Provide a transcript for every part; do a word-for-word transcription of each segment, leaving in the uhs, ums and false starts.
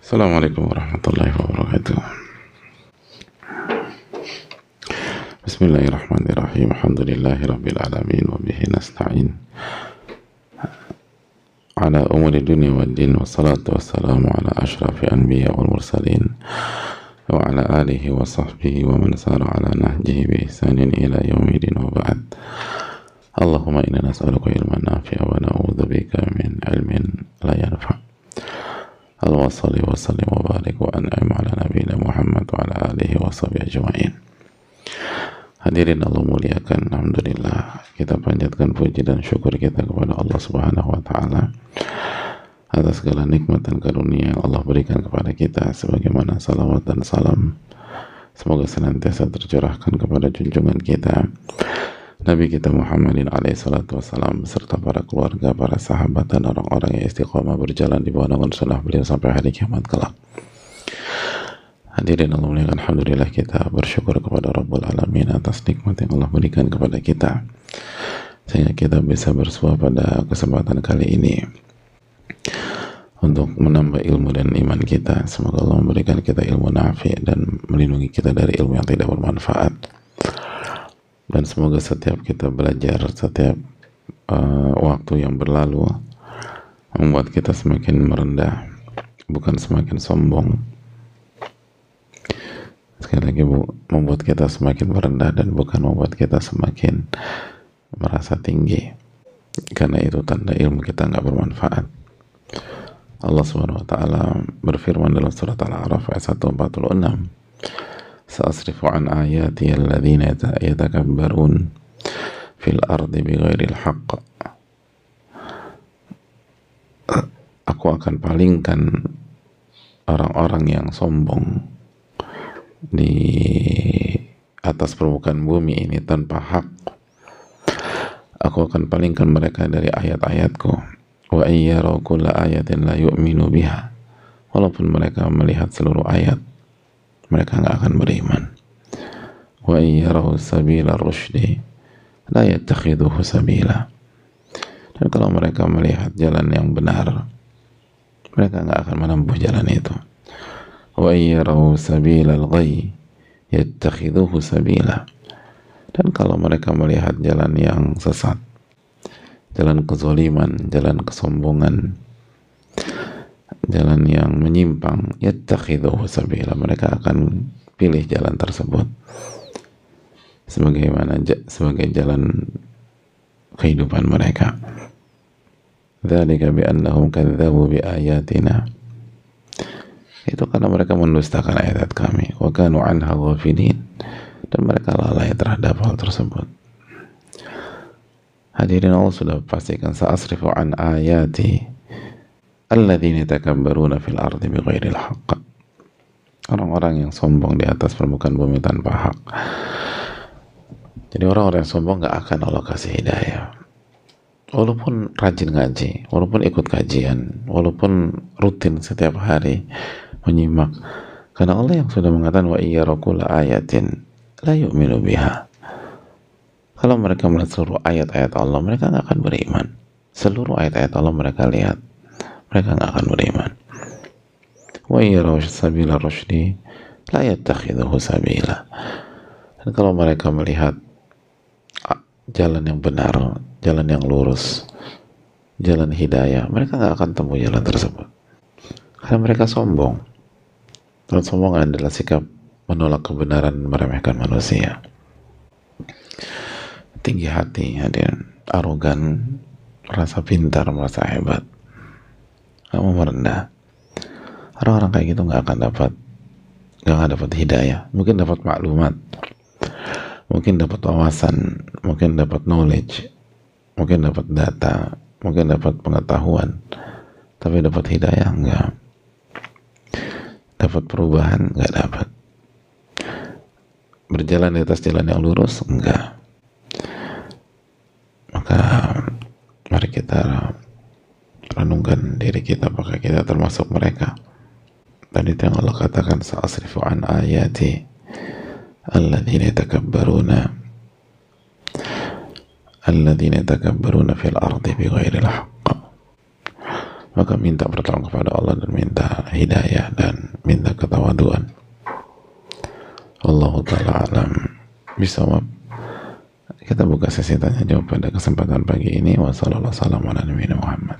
Assalamualaikum warahmatullahi wabarakatuh. Bismillahirrahmanirrahim. Alhamdulillahi rabbil alamin wa bihi nasta'in ala umuri dunya wad din, wassalatu wassalamu ala asyrafil anbiya wal mursalin wa ala alihi wa sahbihi wa man sara ala nahjihi bi ihsanin ila yaumidin wa ba'd. Allahumma inna nas'aluka ilman nafi'a wa na'udzubika min ilmin la yanfa'. Allahumma salli wa sallim wa barik wa an'im ala nabiyina Muhammad wa ala alihi wa sahbihi ajma'in. Hadirin Allah muliakan, alhamdulillah kita panjatkan puji dan syukur kita kepada Allah Subhanahu wa taala atas segala nikmat dan karunia yang Allah berikan kepada kita, sebagaimana salawat dan salam semoga senantiasa tercurahkan kepada junjungan kita Nabi kita Muhammadin alaihi salatu wassalam beserta para keluarga, para sahabat dan orang-orang yang istiqomah berjalan di bawah naungan sunnah beliau sampai hari kiamat kelak. Hadirin Allah muliakan, alhamdulillah kita bersyukur kepada Rabbul Alamin atas nikmat yang Allah berikan kepada kita sehingga kita bisa bersua pada kesempatan kali ini untuk menambah ilmu dan iman kita. Semoga Allah memberikan kita ilmu nafi dan melindungi kita dari ilmu yang tidak bermanfaat, dan semoga setiap kita belajar, setiap uh, waktu yang berlalu membuat kita semakin merendah, bukan semakin sombong. Sekali lagi, bu, membuat kita semakin merendah dan bukan membuat kita semakin merasa tinggi, karena itu tanda ilmu kita nggak bermanfaat. Allah Subhanahu wa taala berfirman dalam surat Al-A'raf ayat seratus empat puluh enam, "Sa'asrifu an ayati alladhina yatakabbarun fil ardi bighairil haqq." Aku akan palingkan orang-orang yang sombong di atas permukaan bumi ini tanpa hak. Aku akan palingkan mereka dari ayat-ayatku. Wa iyyaraw kulla ayatin la yu'minu biha. Walaupun mereka melihat seluruh ayat, mereka nggak akan beriman. Wa iyyaraw sabila rusydi la yattakhidhuhu sabila. Dan kalau mereka melihat jalan yang benar, mereka nggak akan menempuh jalan itu. Wa iyyaraw sabilal ghayy yattakhidhuhu sabila. Dan kalau mereka melihat jalan yang sesat, jalan kezaliman, jalan kesombongan, jalan yang menyimpang, yattakhidhuhu sabila, mereka akan pilih jalan tersebut sebagaimana sebagai jalan kehidupan mereka. Dzalika bi annahum kadzdzabu bi ayatina. Itu karena mereka mendustakan ayat kami. Wa kanu anha ghafilin, dan mereka lalai terhadap hal tersebut. Hadirin Allah sudah pastikan, sa'asrifu an ayati alladzina yatakabbaruna fil ardi bighairil haqq. Orang-orang yang sombong di atas permukaan bumi tanpa hak. Jadi orang-orang yang sombong gak akan Allah kasih hidayah. Walaupun rajin ngaji, walaupun ikut kajian, walaupun rutin setiap hari menyimak, karena Allah yang sudah mengatakan wa iyyaraw kulla ayatin la yu'minu biha. Kalau mereka melihat seluruh ayat-ayat Allah, mereka nggak akan beriman. Seluruh ayat-ayat Allah mereka lihat, mereka nggak akan beriman. Wa iyyaraw sabila rusydi la yattakhidhuhu sabila. Dan kalau mereka melihat jalan yang benar, jalan yang lurus, jalan hidayah, mereka nggak akan tempuh jalan tersebut, karena mereka sombong. Dan sombong adalah sikap menolak kebenaran, meremehkan manusia, tinggi hati, hadir, arogan, merasa pintar, merasa hebat, nggak mau merendah. Orang-orang kayak gitu nggak akan dapat, nggak akan dapat hidayah. Mungkin dapat maklumat, mungkin dapat wawasan, mungkin dapat knowledge, mungkin dapat data, mungkin dapat pengetahuan, tapi dapat hidayah enggak, dapat perubahan enggak dapat, berjalan di atas jalan yang lurus enggak. Maka mari kita renungkan diri kita, apakah kita termasuk mereka. Tadi yang Allah katakan, sa'asrifu an ayati alladzina yatakabbaruna alladzina yatakabbaruna fil ardi bighairil haqq. maka minta pertolongan kepada Allah dan minta hidayah dan minta ketawaduan. Allahu ta'ala alam bisawab. Kita buka sesi tanya jawab pada kesempatan pagi ini. Wassalamualaikum warahmatullahi wabarakatuh.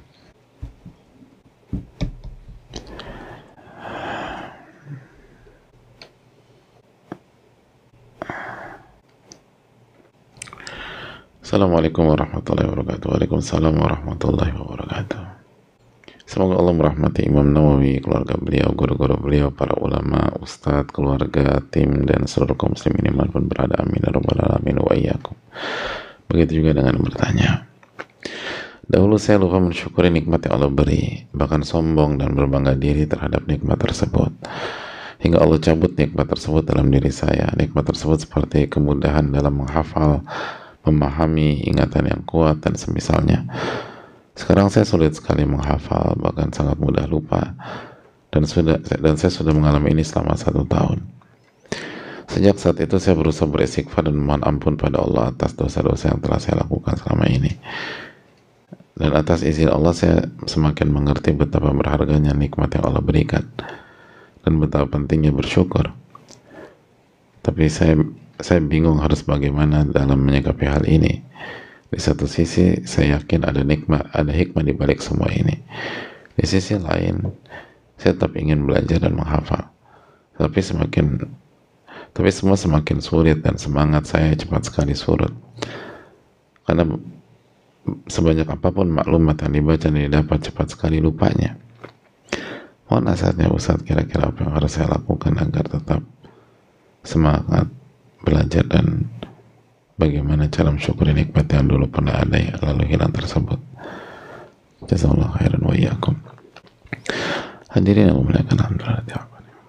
Assalamualaikum warahmatullahi wabarakatuh. Waalaikumsalam warahmatullahi wabarakatuh. Semoga Allah merahmati Imam Nawawi, keluarga beliau, guru-guru beliau, para ulama, ustadz, keluarga, tim, dan seluruh kaum muslimin dimanapun berada. Amin ya rabbal alamin wa iyyakum. Begitu juga dengan bertanya. Dahulu saya lupa mensyukuri nikmat yang Allah beri, bahkan sombong dan berbangga diri terhadap nikmat tersebut. Hingga Allah cabut nikmat tersebut dalam diri saya. Nikmat tersebut seperti kemudahan dalam menghafal, memahami, ingatan yang kuat, dan semisalnya. Sekarang saya sulit sekali menghafal, bahkan sangat mudah lupa, dan sudah dan saya sudah mengalami ini selama satu tahun. Sejak saat itu saya berusaha beristighfar dan memohon ampun pada Allah atas dosa-dosa yang telah saya lakukan selama ini. Dan atas izin Allah saya semakin mengerti betapa berharganya nikmat yang Allah berikan dan betapa pentingnya bersyukur. Tapi saya saya bingung harus bagaimana dalam menyikapi hal ini. Di satu sisi saya yakin ada nikmat, ada hikmah di balik semua ini. Di sisi lain saya tetap ingin belajar dan menghafal. Tapi semakin tapi semua semakin sulit dan semangat saya cepat sekali surut. Karena sebanyak apapun maklumat yang dibaca dan didapat, cepat sekali lupanya. Mohon nasihatnya Ustaz, kira-kira apa yang harus saya lakukan agar tetap semangat belajar dan bagaimana cara mensyukuri nikmat yang dulu pernah ada ya, lalu hilang tersebut. Jazakallahu khairan wa iyyakum. Hadirin yang muliakan, alhamdulillah.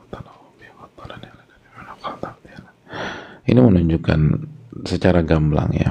Ini menunjukkan secara gamblang ya,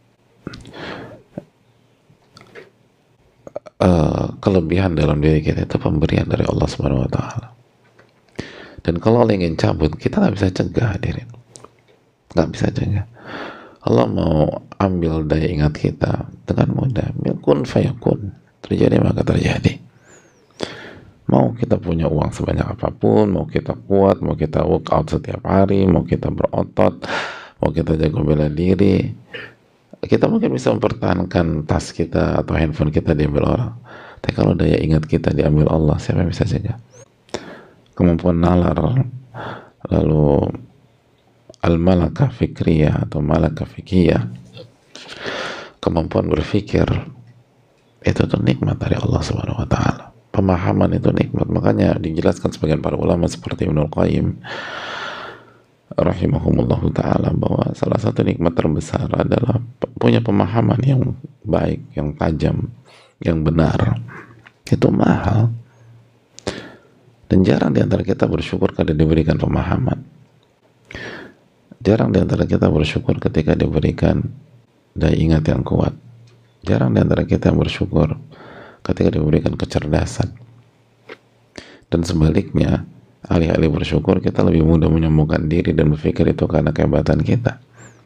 uh, kelebihan dalam diri kita itu pemberian dari Allah Subhanahu wa taala. Dan kalau Allah ingin cabut, kita nggak bisa cegah, hadirin. Nggak bisa cegah. Allah mau ambil daya ingat kita dengan mudah. Kun fayakun. Terjadi maka terjadi. Mau kita punya uang sebanyak apapun, mau kita kuat, mau kita work out setiap hari, mau kita berotot, mau kita jago bela diri, kita mungkin bisa mempertahankan tas kita atau handphone kita diambil orang. Tapi kalau daya ingat kita diambil Allah, siapa yang bisa jaga? Kemampuan nalar, lalu al-malakah fikriyah atau malakah fikiyah, kemampuan berpikir, itu tuh nikmat dari Allah Subhanahu wa taala. Pemahaman itu nikmat. Makanya dijelaskan sebagian para ulama seperti Ibnul Qayyim rahimahumullahu ta'ala bahwa salah satu nikmat terbesar adalah punya pemahaman yang baik, yang tajam, yang benar. Itu mahal. Dan jarang diantara kita bersyukur ketika diberikan pemahaman. Jarang diantara kita bersyukur ketika diberikan daya ingat yang kuat. Jarang diantara kita yang bersyukur ketika diberikan kecerdasan. Dan sebaliknya, alih-alih bersyukur, kita lebih mudah menyombongkan diri dan berpikir itu karena kehebatan kita.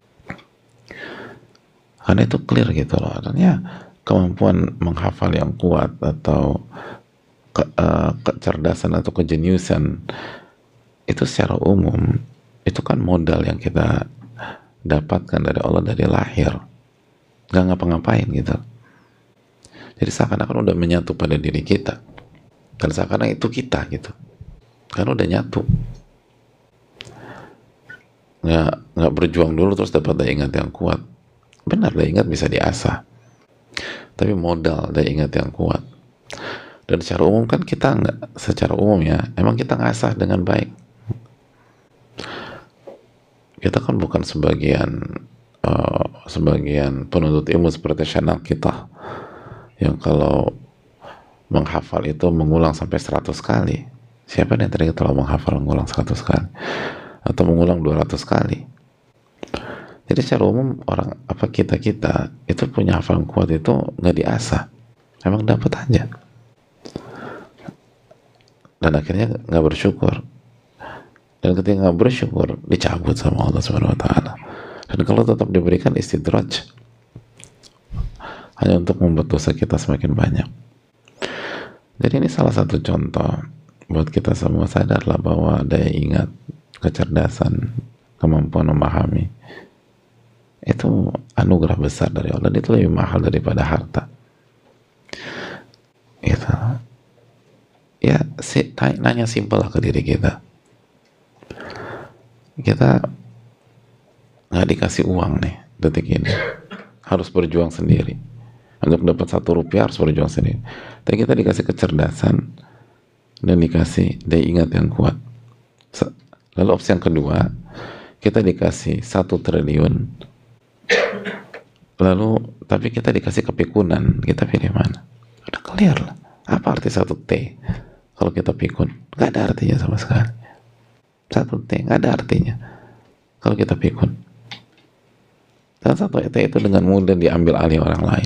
Karena itu clear gitu loh. Artinya kemampuan menghafal yang kuat atau ke, uh, kecerdasan atau kejeniusan itu secara umum itu kan modal yang kita dapatkan dari Allah dari lahir. Gak ngapa-ngapain gitu. Jadi seakan-akan udah menyatu pada diri kita, dan seakan-akan itu kita gitu, kan udah nyatu. Nggak nggak berjuang dulu terus dapat daya ingat yang kuat. Benar, daya ingat bisa diasah, tapi modal daya ingat yang kuat. Dan secara umum kan kita nggak, secara umum ya, emang kita ngasah dengan baik. Kita kan bukan sebagian uh, sebagian penuntut ilmu seperti channel kita yang kalau menghafal itu mengulang sampai seratus kali. Siapa yang tadi kalau menghafal mengulang seratus kali atau mengulang dua ratus kali? Jadi secara umum orang apa kita kita itu punya hafalan kuat itu nggak diasah, emang dapat aja. Dan akhirnya nggak bersyukur. Dan ketika nggak bersyukur dicabut sama Allah Subhanahu Wa Taala. Dan kalau tetap diberikan istidraj, hanya untuk membuat dosa kita semakin banyak. Jadi ini salah satu contoh buat kita semua, sadarlah bahwa daya ingat, kecerdasan, kemampuan memahami itu anugerah besar dari Allah, dan itu lebih mahal daripada harta. Gitu. Ya, si, nanya simpel lah ke diri kita. Kita nggak dikasih uang nih detik ini, harus berjuang sendiri. Untuk dapat satu rupiah harus berjuang sendiri. Tapi kita dikasih kecerdasan dan dikasih daya ingat yang kuat. Lalu opsi yang kedua, kita dikasih satu triliun, lalu tapi kita dikasih kepikunan, kita pilih mana? Udah clear lah. Apa arti satu T kalau kita pikun? Gak ada artinya sama sekali. Satu T gak ada artinya kalau kita pikun. Dan satu T itu dengan mudah diambil alih orang lain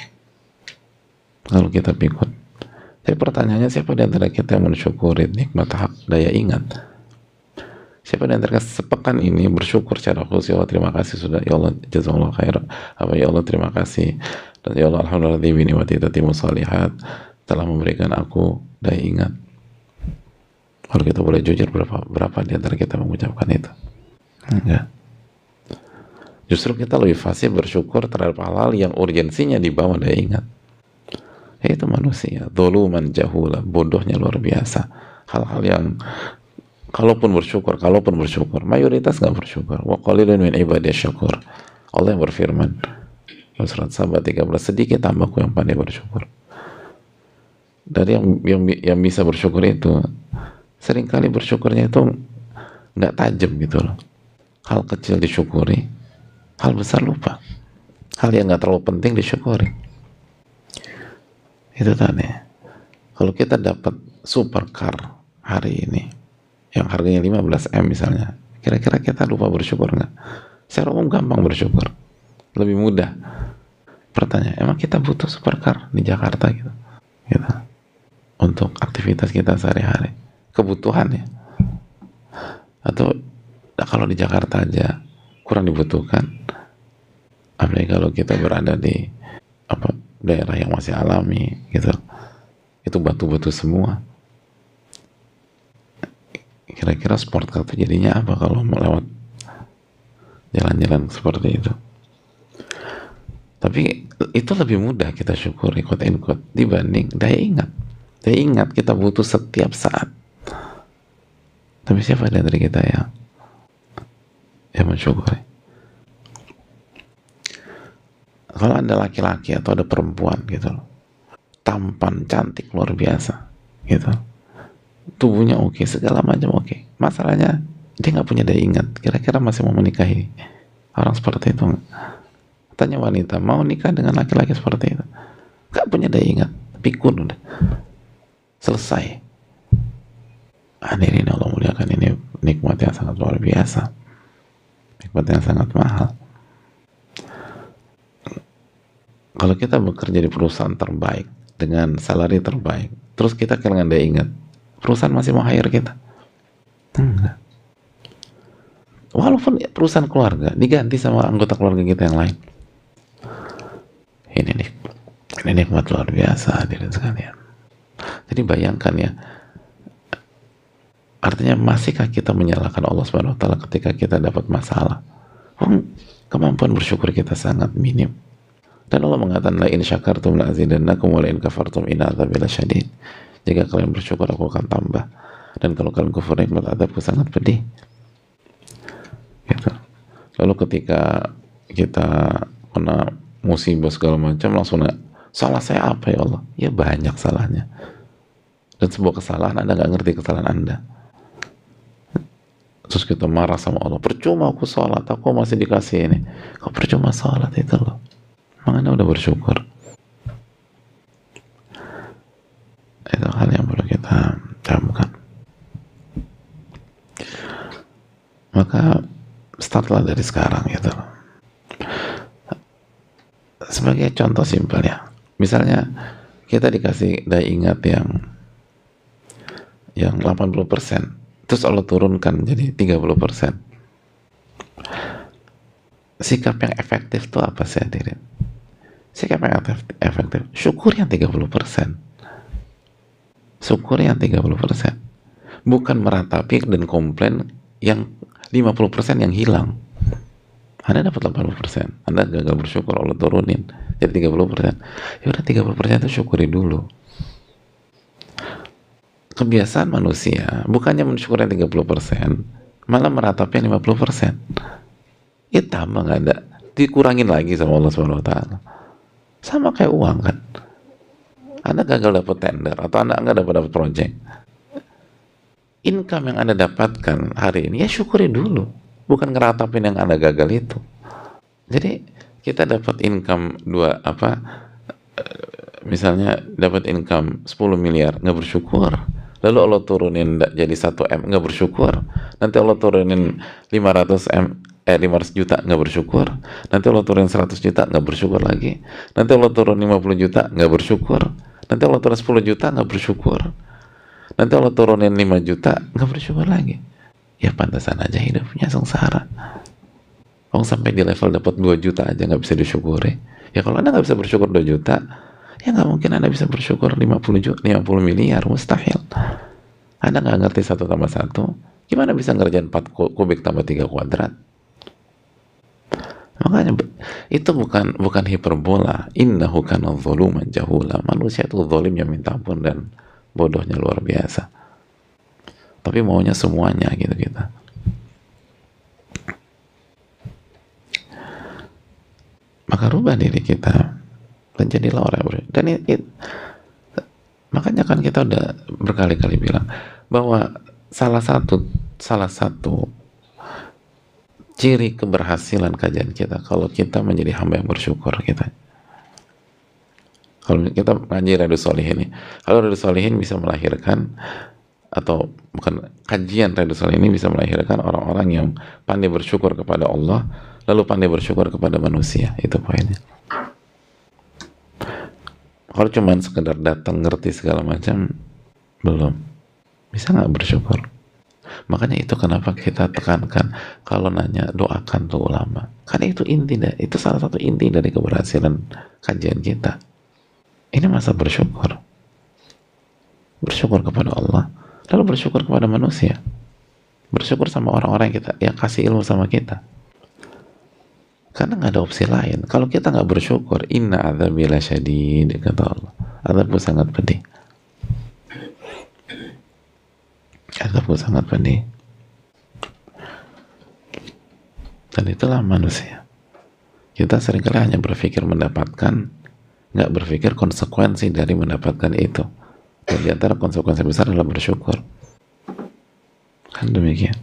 kalau kita pikun. Tapi pertanyaannya, siapa di antara kita yang mensyukuri nikmat hak daya ingat? Siapa di antara sepekan ini bersyukur secara khusus, ya Allah terima kasih sudah, ya Allah jazakallahu khairan, apa ya Allah terima kasih, dan ya Allah alhamdulillah bi ni'mati tatimmu shalihat, telah memberikan aku daya ingat. Kalau kita boleh jujur, berapa berapa di antara kita mengucapkan itu? Enggak. Justru kita lebih fasih bersyukur terhadap hal-hal yang urgensinya di bawah daya ingat. Itu manusia dzuluman jahula, bodohnya luar biasa. Hal-hal yang kalaupun bersyukur, kalaupun bersyukur, mayoritas nggak bersyukur. Wa qalilun min ibadiyas syakur. Allah yang berfirman surat Sabah tiga belas, sedikit hambaku yang pandai bersyukur. Dari yang yang yang bisa bersyukur itu, seringkali bersyukurnya itu nggak tajam gitu loh. Hal kecil disyukuri, hal besar lupa. Hal yang nggak terlalu penting disyukuri. Itu tadi. Kalau kita dapat supercar hari ini yang harganya lima belas M misalnya, kira-kira kita lupa bersyukur nggak? Secara umum gampang bersyukur, lebih mudah. Pertanyaan, emang kita butuh supercar di Jakarta gitu? Gitu. Untuk aktivitas kita sehari-hari, kebutuhan ya? Atau nah, kalau di Jakarta aja kurang dibutuhkan, apalagi kalau kita berada di apa daerah yang masih alami gitu, itu batu-batu semua. Kira-kira sport car itu jadinya apa kalau melewat jalan-jalan seperti itu? Tapi itu lebih mudah kita syukuri quote and quote dibanding daya ingat. Daya ingat kita butuh setiap saat. Tapi siapa dari kita yang yang mensyukuri? Kalau ada laki-laki atau ada perempuan gitu loh, tampan, cantik, luar biasa gitu, tubuhnya oke, segala macam oke, masalahnya dia nggak punya daya ingat, kira-kira masih mau menikahi orang seperti itu? Tanya wanita, mau nikah dengan laki-laki seperti itu? Nggak punya daya ingat, pikun udah selesai. Hadirin Allah muliakan, ini nikmat yang sangat luar biasa, nikmat yang sangat mahal. Kalau kita bekerja di perusahaan terbaik dengan salary terbaik, terus kita kehilangan daya ingat, perusahaan masih mau hire kita? Enggak. Walaupun perusahaan keluarga diganti sama anggota keluarga kita yang lain. Ini nih, ini nikmat luar biasa hadirin sekalian. Jadi bayangkan ya, artinya masihkah kita menyalahkan Allah Subhanahu Wa Taala ketika kita dapat masalah? Oh, kemampuan bersyukur kita sangat minim. Dan Allah mengatakan, la in syakartum la azidannakum wa la in kafartum inna adzabi lasyadid. Jika kalian bersyukur aku akan tambah, dan kalau kalian kufur nikmat azabku sangat pedih. Gitu. Lalu ketika kita kena musibah segala macam, langsung nggak, salah saya apa ya Allah? Ya banyak salahnya. Dan sebuah kesalahan Anda nggak ngerti kesalahan Anda. Terus kita marah sama Allah, percuma aku sholat, aku masih dikasih ini. Kok percuma sholat itu loh? Emang Anda udah bersyukur? Itu hal yang perlu kita camkan. Maka startlah dari sekarang gitu. Sebagai contoh simpel ya, misalnya kita dikasih daya ingat yang yang delapan puluh persen, terus Allah turunkan jadi tiga puluh persen. Sikap yang efektif itu apa sih hadirin? Sikap yang efektif, syukur yang tiga puluh persen. syukur yang tiga puluh persen, bukan meratapi dan komplain yang lima puluh persen yang hilang. Anda dapat delapan puluh persen, Anda gagal bersyukur, Allah turunin jadi tiga puluh persen. Ya udah, tiga puluh persen itu syukuri dulu. Kebiasaan manusia bukannya mensyukuri tiga puluh persen, malah meratapi lima puluh persen. Ya tambah, nggak ada, dikurangin lagi sama Allah subhanahu wa taala. Sama kayak uang kan, Anda gagal dapat tender atau Anda nggak dapat dapat project, income yang Anda dapatkan hari ini ya syukuri dulu, bukan ngeratapin yang Anda gagal itu. Jadi kita dapat income dua apa misalnya dapat income sepuluh miliar, nggak bersyukur, lalu Allah turunin jadi satu M, nggak bersyukur, nanti Allah turunin lima ratus M eh lima ratus juta, nggak bersyukur, nanti Allah turunin seratus juta, nggak bersyukur lagi, nanti Allah turun lima puluh juta, nggak bersyukur, nanti Allah turun sepuluh juta, nggak bersyukur, nanti Allah turunin lima juta, nggak bersyukur lagi. Ya pantasan aja hidupnya sengsara. Orang sampai di level dapat dua juta aja nggak bisa disyukuri. Ya kalau Anda nggak bisa bersyukur dua juta, ya nggak mungkin Anda bisa bersyukur lima puluh juta, lima puluh miliar, mustahil. Anda nggak ngerti satu tambah satu, gimana bisa ngerjain empat kubik tambah tiga kuadrat? Makanya itu bukan bukan hiperbola. Innahu kana zaluman jahula. Manusia itu zalim yang minta ampun dan bodohnya luar biasa. Tapi maunya semuanya gitu kita. Maka rubah diri kita dan jadilah orang yang berbeda. Dan it, it, makanya kan kita udah berkali-kali bilang bahwa salah satu salah satu ciri keberhasilan kajian kita kalau kita menjadi hamba yang bersyukur kita. Kalau kita ngaji Riyadhus Shalihin ini, kalau Riyadhus Shalihin bisa melahirkan atau bukan kajian Riyadhus Shalihin ini bisa melahirkan orang-orang yang pandai bersyukur kepada Allah, lalu pandai bersyukur kepada manusia. Itu poinnya. Kalau cuma sekedar datang ngerti segala macam, belum bisa nggak bersyukur. Makanya itu kenapa kita tekankan kalau nanya doakan tuh ulama, karena itu inti, itu salah satu inti dari keberhasilan kajian kita. Ini masa bersyukur, bersyukur kepada Allah, lalu bersyukur kepada manusia, bersyukur sama orang-orang yang kita yang kasih ilmu sama kita. Karena nggak ada opsi lain. Kalau kita nggak bersyukur, inna adzabi lasyadid, kata Allah, azabku sangat pedih. Azabku sangat pedih. Dan itulah manusia. Kita seringkali hanya berpikir mendapatkan, nggak berpikir konsekuensi dari mendapatkan itu. Dan di antara konsekuensi besar adalah bersyukur. Kan demikian.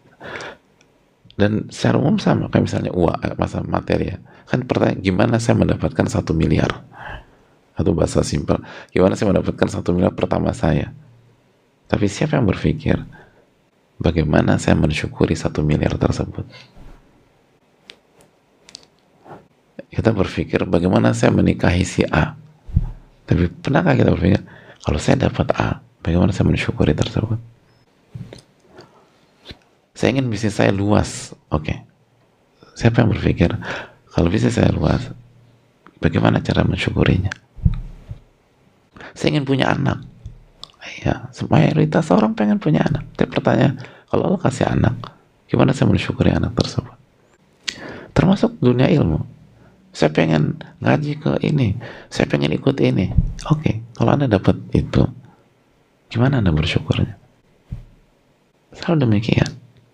Dan secara umum sama, kayak misalnya uang, masalah materi ya. Kan pertanyaan, gimana saya mendapatkan satu miliar? Atau bahasa simpel, gimana saya mendapatkan satu miliar pertama saya? Tapi siapa yang berpikir bagaimana saya mensyukuri satu miliar tersebut? Kita berpikir bagaimana saya menikahi si A. Tapi pernahkah kita berpikir kalau saya dapat A, bagaimana saya mensyukuri tersebut? Saya ingin bisnis saya luas. Oke. Okay. Siapa yang berpikir kalau bisnis saya luas, bagaimana cara mensyukurinya? Saya ingin punya anak. Ya, mayoritas orang pengen punya anak. Tapi pertanyaan, kalau Allah kasih anak, gimana saya mensyukuri anak tersebut? Termasuk dunia ilmu. Saya pengen ngaji ke ini, saya pengen ikut ini. Oke, okay, kalau Anda dapat itu, gimana Anda bersyukurnya? Selalu demikian.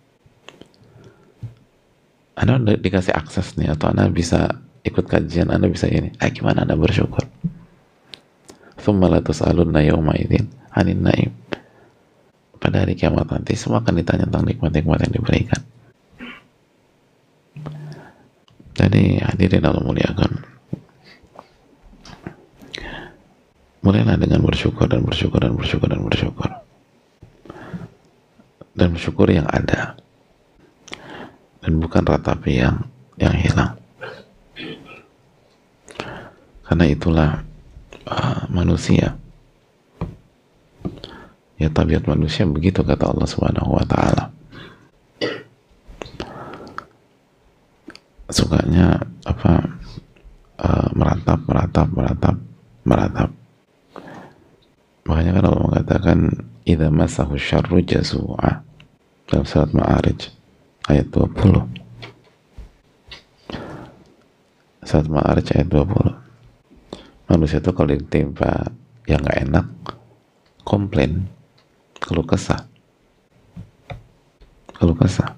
Anda udah dikasih akses nih, atau Anda bisa ikut kajian, Anda bisa ini. Eh, gimana Anda bersyukur? Tsumma la tus'alunna yawma idzin 'anil na'im. Pada hari kiamat nanti semua akan ditanya tentang nikmat-nikmat yang diberikan. Jadi hadirin Allah muliakan, mulailah dengan bersyukur dan bersyukur dan bersyukur dan bersyukur dan bersyukur yang ada dan bukan ratapi yang yang hilang. Karena itulah uh, manusia, ya tabiat manusia begitu, kata Allah Subhanahu wa taala. Sukanya apa uh, meratap, meratap, meratap, meratap. Makanya kan Allah mengatakan mengatakan idza massahu syarru jazua dalam surat Ma'arij ayat dua puluh. Surat Ma'arij ayat dua puluh. Manusia itu kalau ditimpa yang nggak enak, komplain, keluh kesah, keluh kesah.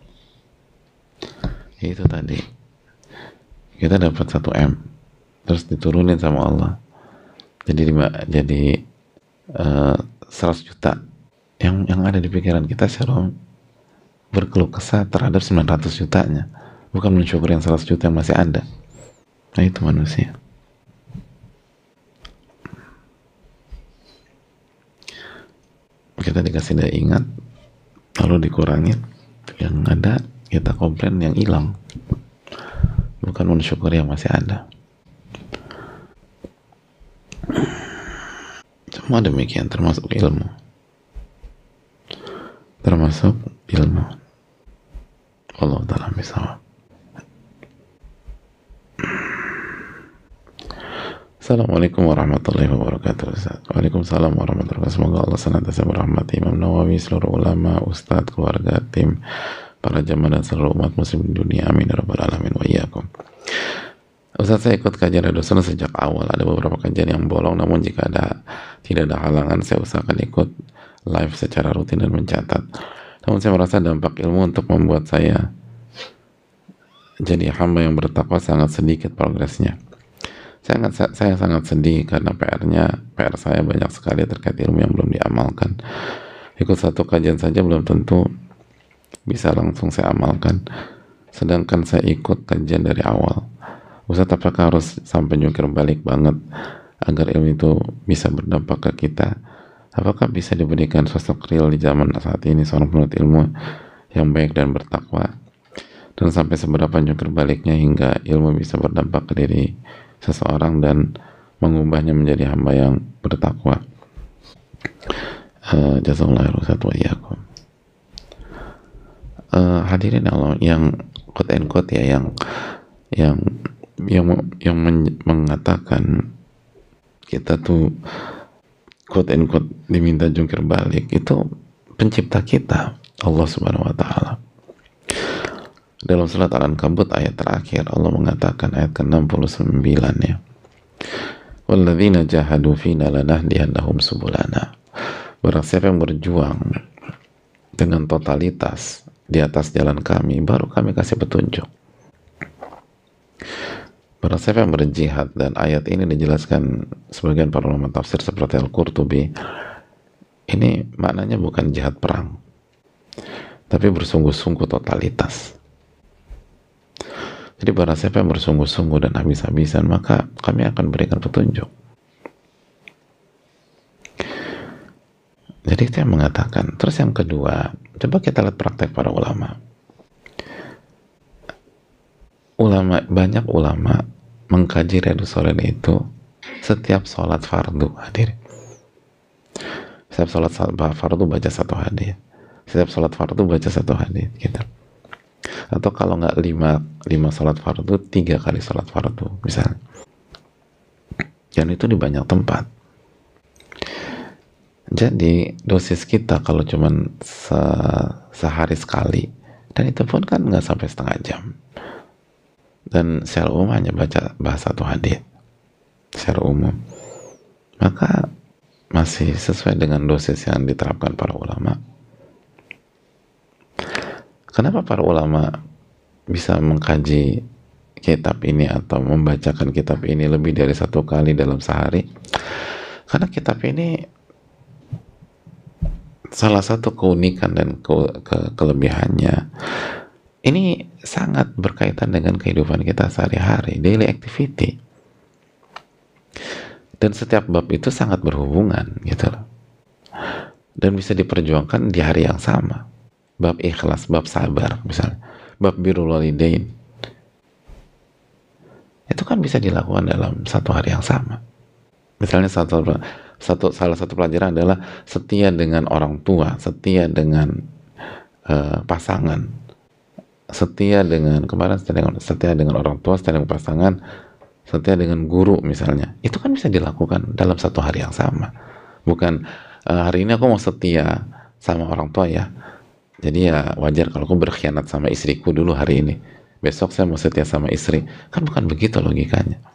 Itu tadi kita dapat satu M, terus diturunin sama Allah, jadi lima, jadi uh, seratus juta. Yang yang ada di pikiran kita secara berkeluh kesah terhadap sembilan ratus jutanya, bukan mensyukur yang seratus juta yang masih ada. Nah itu manusia. Kita dikasih daya ingat, lalu dikurangin, yang ada kita komplain yang hilang, bukan mensyukur yang masih ada. Semua demikian, termasuk ilmu, termasuk ilmu. Allah Ta'ala bisawab. Assalamualaikum warahmatullahi wabarakatuh. Waalaikumsalam warahmatullahi wabarakatuh. Semoga Allah senantiasa merahmati Imam Nawawi, seluruh ulama, ustadz, keluarga, tim, para jamaah dan seluruh umat muslim di dunia. Amin ya rabbal alamin wa iyyakum. Ustadz, saya ikut kajian Radio Sunnah sejak awal. Ada beberapa kajian yang bolong, namun jika ada tidak ada halangan, saya usahakan ikut live secara rutin dan mencatat. Namun saya merasa dampak ilmu untuk membuat saya jadi hamba yang bertakwa sangat sedikit progresnya. Saya sangat, saya sangat sedih karena P R-nya, P R saya banyak sekali terkait ilmu yang belum diamalkan. Ikut satu kajian saja belum tentu bisa langsung saya amalkan, sedangkan saya ikut kajian dari awal. Ustadz, apakah harus sampai jungkir balik banget agar ilmu itu bisa berdampak ke kita? Apakah bisa diberikan sosok real di zaman saat ini seorang penuntut ilmu yang baik dan bertakwa? Dan sampai seberapa jungkir baliknya hingga ilmu bisa berdampak ke diri seseorang dan mengubahnya menjadi hamba yang bertakwa? Uh, Jazakallahu khairan wa iyyakum. Uh, hadirin Allah yang quote and quote ya, yang yang yang yang men mengatakan kita tuh quote and quote diminta jungkir balik, itu pencipta kita, Allah Subhanahu wa taala. Dalam surat Al-Ankabut ayat terakhir Allah mengatakan, ayat ke enam puluh sembilan ya, walladzina jahadu fina lanahdiyannahum subulana. Barang siapa yang berjuang dengan totalitas di atas jalan kami, baru kami kasih petunjuk. Barang siapa yang berjihad, dan ayat ini dijelaskan sebagian para ulama tafsir seperti Al-Qurtubi, ini maknanya bukan jihad perang, tapi bersungguh-sungguh totalitas. Jadi barang siapa yang bersungguh-sungguh dan habis-habisan, maka kami akan berikan petunjuk. Jadi itu yang mengatakan. Terus yang kedua, coba kita lihat praktek para ulama. Ulama, banyak ulama mengkaji Riyadhus Shalihin itu setiap sholat fardu, hadir. Setiap sholat fardu baca satu hadis. Setiap sholat fardu baca satu hadis, gitu. Atau kalau nggak lima, lima sholat fardu, tiga kali sholat fardu misalnya. Dan itu di banyak tempat. Jadi dosis kita kalau cuman se sehari sekali, dan itu pun kan nggak sampai setengah jam, dan secara umum hanya baca bahasa satu hadis secara umum, maka masih sesuai dengan dosis yang diterapkan para ulama. Kenapa para ulama bisa mengkaji kitab ini atau membacakan kitab ini lebih dari satu kali dalam sehari? Karena kitab ini salah satu keunikan dan ke ke kelebihannya, ini sangat berkaitan dengan kehidupan kita sehari-hari, daily activity. Dan setiap bab itu sangat berhubungan, gitu loh. Dan bisa diperjuangkan di hari yang sama. Bab ikhlas, bab sabar misalnya, bab birrul walidain, itu kan bisa dilakukan dalam satu hari yang sama. Misalnya satu, satu salah satu pelajaran adalah setia dengan orang tua, setia dengan uh, pasangan, setia dengan kemarin setia dengan, setia dengan orang tua, setia dengan pasangan, setia dengan guru misalnya. Itu kan bisa dilakukan dalam satu hari yang sama. Bukan uh, hari ini aku mau setia sama orang tua ya, jadi ya wajar kalau aku berkhianat sama istriku dulu hari ini, besok saya mau setia sama istri. Kan bukan begitu logikanya.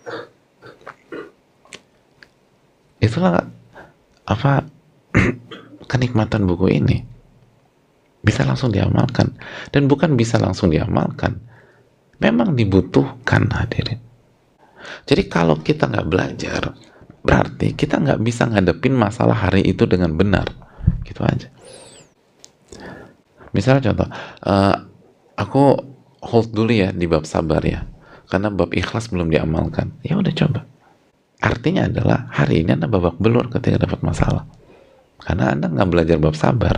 Itulah apa kenikmatan buku ini, bisa langsung diamalkan. Dan bukan bisa langsung diamalkan, memang dibutuhkan, hadirin. Jadi kalau kita nggak belajar, berarti kita nggak bisa ngadepin masalah hari itu dengan benar, gitu aja. Misalnya contoh, uh, aku hold dulu ya di bab sabar ya, karena bab ikhlas belum diamalkan. Ya udah coba. Artinya adalah hari ini Anda babak belur ketika dapat masalah, karena Anda nggak belajar bab sabar.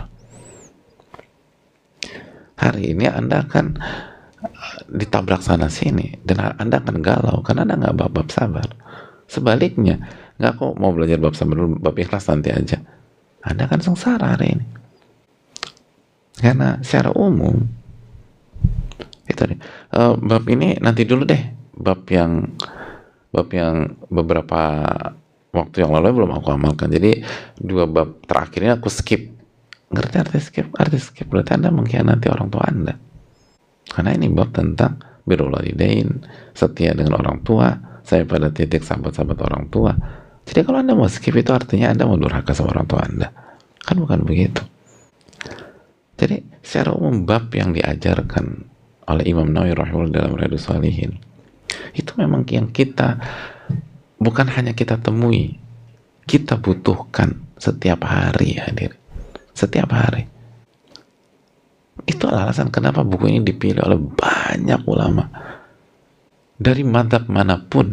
Hari ini Anda akan ditabrak sana sini dan Anda akan galau karena Anda nggak bab bab sabar. Sebaliknya, nggak kok mau belajar bab sabar dulu, bab ikhlas nanti aja, Anda akan sengsara hari ini. Karena secara umum itu nih, uh, bab ini nanti dulu deh, bab yang bab yang beberapa waktu yang lalu belum aku amalkan, jadi dua bab terakhirnya aku skip. Ngerti arti skip? Arti skip berarti Anda mengkhianati orang tua Anda, karena ini bab tentang birrul walidain, setia dengan orang tua, saya pada titik sahabat-sahabat orang tua. Jadi kalau Anda mau skip itu artinya Anda mau durhaka sama orang tua Anda, kan bukan begitu. Jadi secara umum bab yang diajarkan oleh Imam Nawawi rahimahullah dalam Riyadhus Shalihin itu memang yang kita bukan hanya kita temui, kita butuhkan setiap hari, hadir, setiap hari. Itu alasan kenapa buku ini dipilih oleh banyak ulama dari mazhab manapun.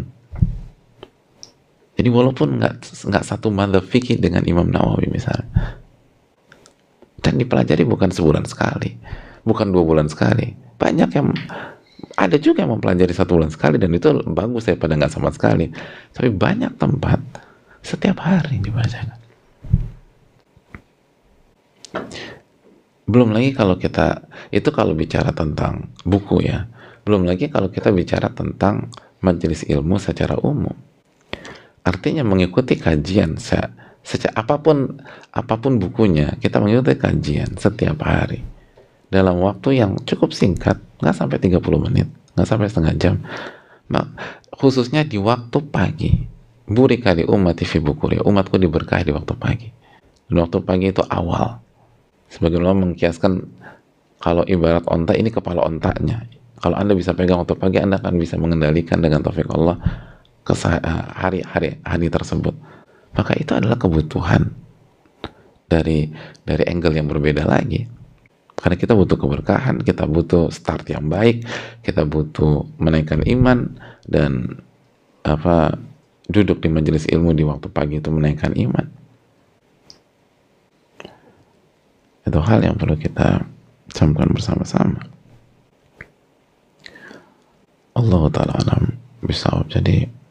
Jadi walaupun nggak nggak satu mazhab fikih dengan Imam Nawawi misalnya, dan dipelajari bukan sebulan sekali, bukan dua bulan sekali. Banyak yang, ada juga yang mempelajari satu bulan sekali, dan itu bagus daripada nggak sama sekali. Tapi banyak tempat setiap hari dibacakan. Belum lagi kalau kita, itu kalau bicara tentang buku ya, belum lagi kalau kita bicara tentang majelis ilmu secara umum. Artinya mengikuti kajian se Sejak apapun apapun bukunya, kita mengikuti kajian setiap hari dalam waktu yang cukup singkat, nggak sampai tiga puluh menit, nggak sampai setengah jam, khususnya di waktu pagi. Burika li ummati fi bukuri, umatku diberkahi di waktu pagi. Dan waktu pagi itu awal. Sebagian ulama mengkiaskan kalau ibarat onta, ini kepala ontanya. Kalau Anda bisa pegang waktu pagi, Anda akan bisa mengendalikan dengan taufik Allah hari-hari hari tersebut. Maka itu adalah kebutuhan dari dari angle yang berbeda lagi. Karena kita butuh keberkahan, kita butuh start yang baik, kita butuh menaikkan iman, dan apa duduk di majelis ilmu di waktu pagi itu menaikkan iman. Itu hal yang perlu kita camkan bersama-sama. Allah Ta'ala alam bisawab. Jadi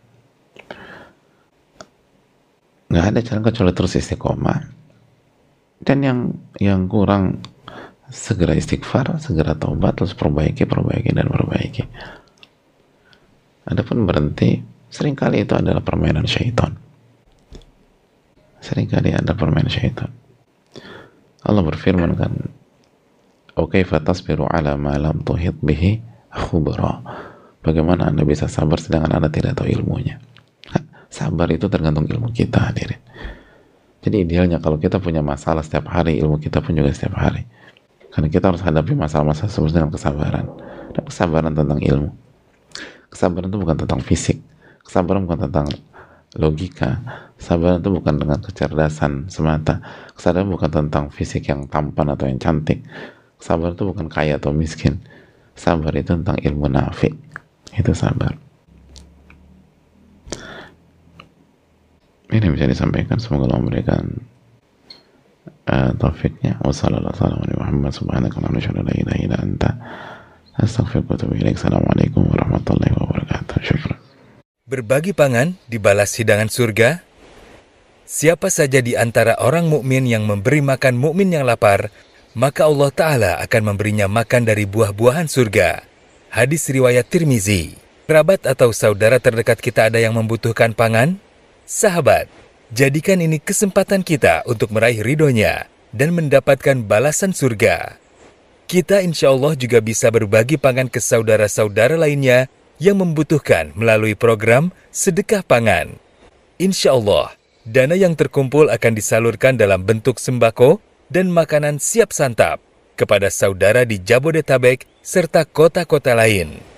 nggak ada cara kecuali terus istiqomah, dan yang yang kurang segera istighfar, segera taubat, terus perbaiki, perbaiki, dan perbaiki. Adapun berhenti, seringkali itu adalah permainan syaitan. Seringkali ada permainan syaitan. Allah berfirman kan, "Wa kaifa tasbiru ala ma lam tuhit bihi khubra." Bagaimana Anda bisa sabar sedangkan Anda tidak tahu ilmunya? Sabar itu tergantung ilmu kita, hadirin. Jadi idealnya kalau kita punya masalah setiap hari, ilmu kita pun juga setiap hari. Karena kita harus hadapi masalah-masalah tersebut dengan kesabaran. Dan kesabaran tentang ilmu. Kesabaran itu bukan tentang fisik. Kesabaran bukan tentang logika. Kesabaran itu bukan dengan kecerdasan semata. Kesabaran bukan tentang fisik yang tampan atau yang cantik. Kesabaran itu bukan kaya atau miskin. Sabar itu tentang ilmu nafi. Itu sabar. Ini bisa disampaikan, semoga Allah memberikan uh, taufiknya. Wassalamualaikum warahmatullahi wabarakatuh. Syukran. Berbagi pangan dibalas hidangan surga. Siapa saja di antara orang mukmin yang memberi makan mukmin yang lapar, maka Allah Ta'ala akan memberinya makan dari buah-buahan surga. Hadis riwayat Tirmizi. Kerabat atau saudara terdekat kita ada yang membutuhkan pangan? Sahabat, Jadikan ini kesempatan kita untuk meraih ridhonya dan mendapatkan balasan surga. Kita insya Allah juga bisa berbagi pangan ke saudara-saudara lainnya yang membutuhkan melalui program Sedekah Pangan. Insya Allah, dana yang terkumpul akan disalurkan dalam bentuk sembako dan makanan siap santap kepada saudara di Jabodetabek serta kota-kota lain.